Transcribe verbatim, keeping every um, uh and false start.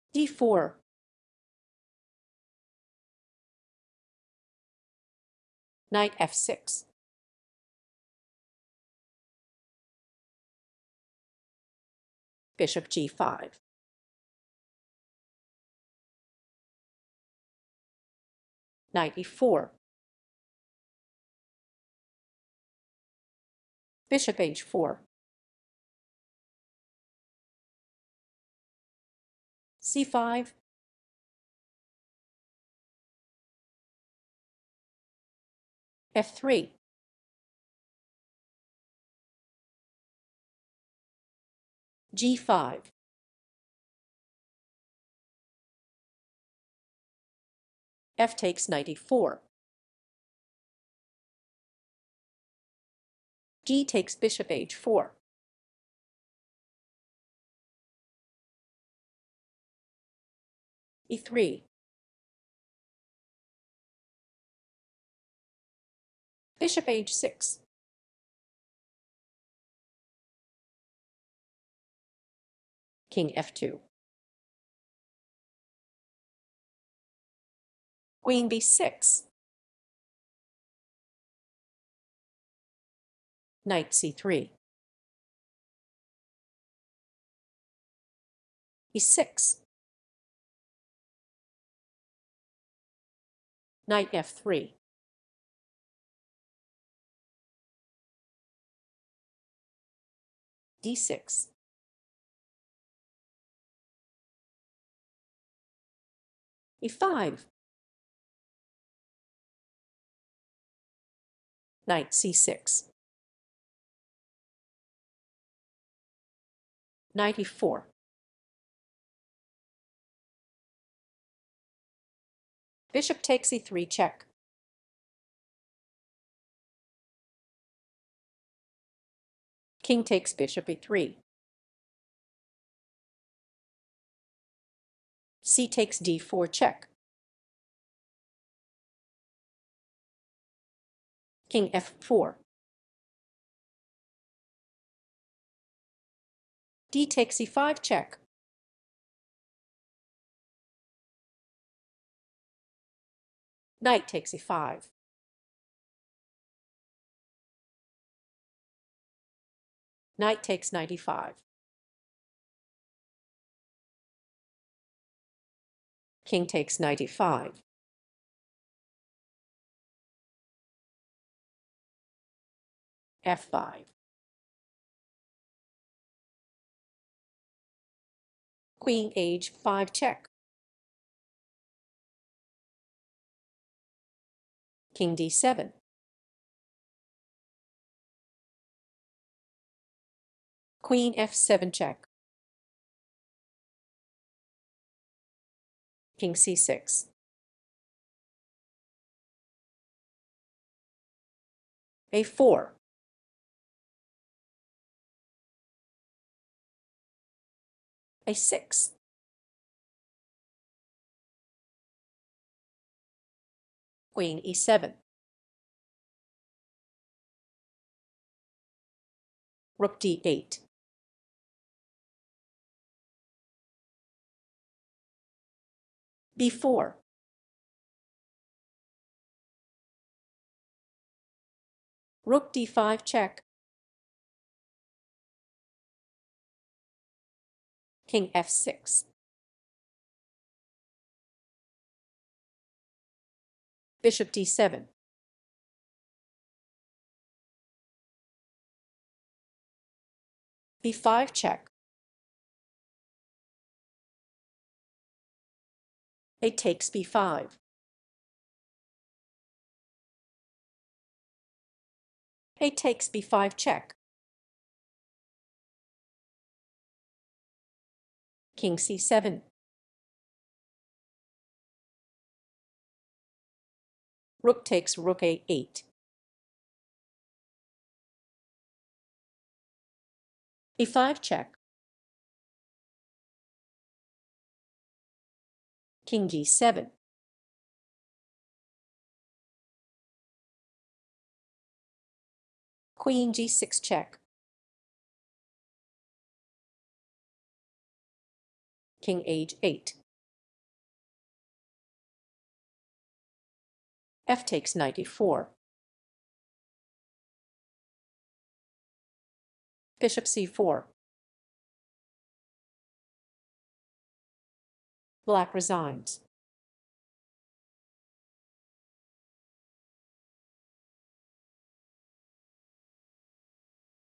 d four, knight f six, bishop g five, knight e four, bishop h four, c five, f three, g five, f takes knight e four, g takes bishop h four, e three, bishop h six, king f two, queen b six, knight c three, e six, knight f three, d six, e five, knight c six, knight e four, bishop takes e three check, king takes bishop e three, c takes d four check, king f four, d takes e five check, knight takes e five, knight takes knight e five, king takes knight e five, f five, queen h five check, king d seven, queen f seven check, king c six, a four, a six, queen e seven, rook d eight, b four, rook d five check, king f six, bishop d seven, b five check, a takes b five, a takes b five check, king c seven, rook takes rook a eight, e five check, king g seven, queen g six check, king h eight, F takes knight e four. Bishop c four. Black resigns.